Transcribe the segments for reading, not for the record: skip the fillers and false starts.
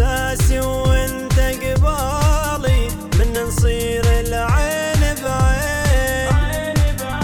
احساسي وانت قبالي، من نصير العين بعين،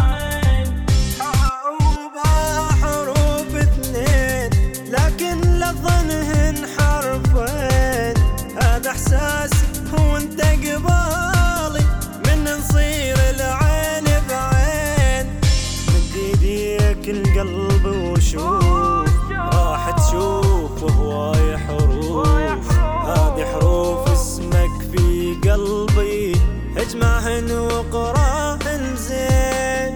حروف اثنين لكن لظنهن حرفين. هذا احساسي وانت قبالي، من نصير العين بعين. مد ايديك القلب وشوف، راح تشوف هواي حروف. هذه حروف اسمك في قلبي، اجمعهن وقراهن زين.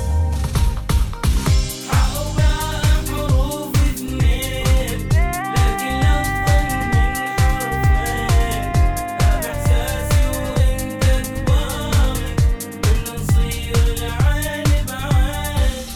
حروف اثنين لكن لظنهن حرفين. هذا احساسي وانت قبالي، من نصير العين بعين.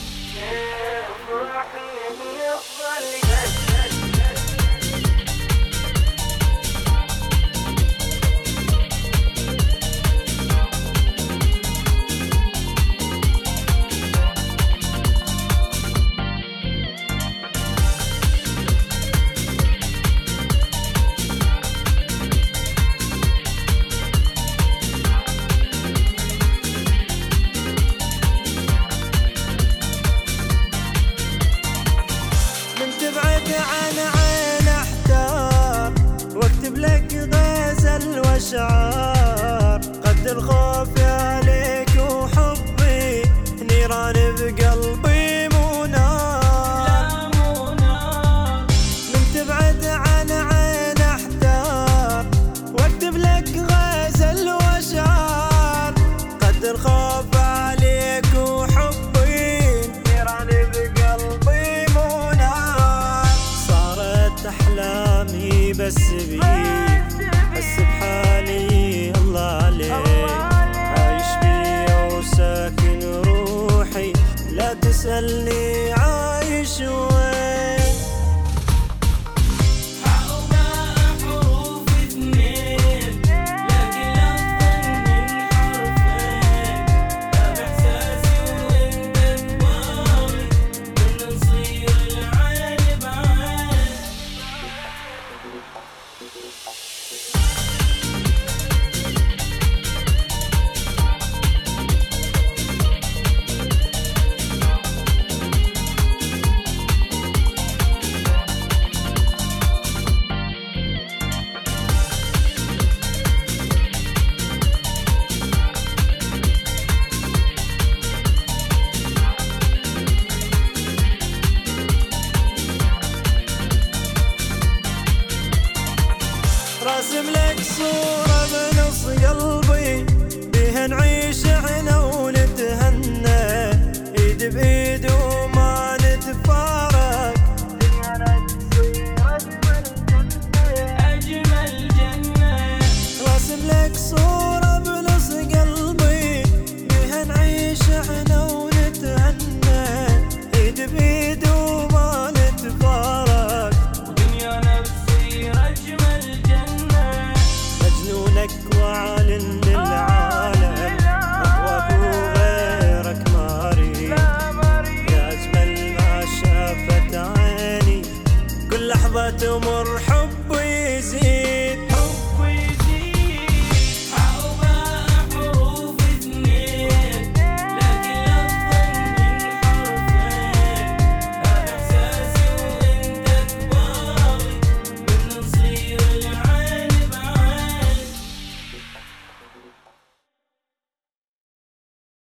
تبعد عن عين احتار، واكتب لك غزل واشعار. قد الخوف عليك وحبي، نيران بقلبي مو نار. من تبعد عن عين احتار، واكتب لك غزل واشعار. قد الخوف عليك وحبي، نيران بقلبي مو نار. صارت احلامي بس بيك، حس بحالي الله عليك. عايش بي وساكن روحي، لا تسألني عايش وين. حروف اثنين لكن لظنهن حرفين. هذا احساسي وانت قبالي، من نصير العين بعين. راسم لك صورة بنص قلبي، بيها نعيش احنا ونتهنى. ايد بايد وما نتفارق، دنيانا تصير أجمل جنة. راسم لك صورة بنص قلبي، بيها نعيش احنا ونتهنى. ايد بايد وما نتفارق، ودنيانا بتصير أجمل جنة. مجنونك وعالٍ للعالم، أهواك وغيرك ما أريد. يا أجمل ما شافت عيني، كل لحظة تمر حبي يزيد.